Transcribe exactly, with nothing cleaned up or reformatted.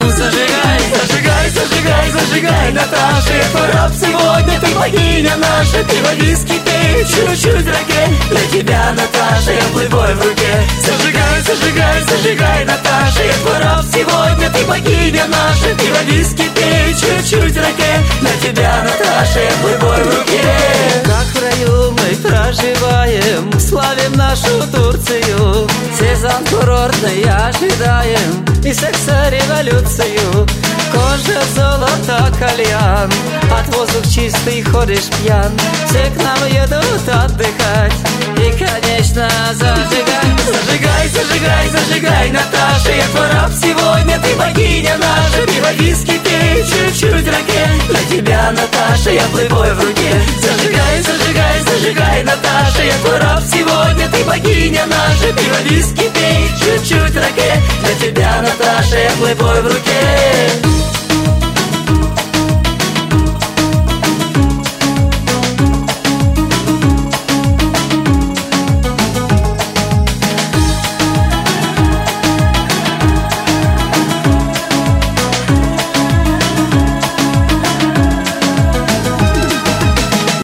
Зажигай, зажигай, зажигай, зажигай, Наташа, я твой раб сегодня, ты богиня наша. Пиво, виски, пей, чуть-чуть раке. Для тебя, Наташа, я плейбой в руке. Зажигай, зажигай, зажигай, Наташа, я твой раб сегодня, ты богиня наша. Пиво, виски, пей, чуть-чуть раке. Для тебя, Наташа, я плейбой в руке. Как в раю мы проживаем, славим нашу Турцию. Сезон курортный ожидаем и секс-революцию. Кожа, золото, кальян, от воздух чистый ходишь пьян. Все к нам едут отдыхать и, конечно, зажигай. Зажигай, зажигай, зажигай, Наташа, я твой раб сегодня, ты богиня наша. Пиво, виски, пей, чуть-чуть раке. Для тебя, Наташа, я плейбой в руке. Зажигай, зажигай, зажигай, Наташа, я твой раб сегодня, ты богиня наша. Пиво, виски, пей, чуть-чуть раке. Для тебя, Наташа, я плейбой в руке.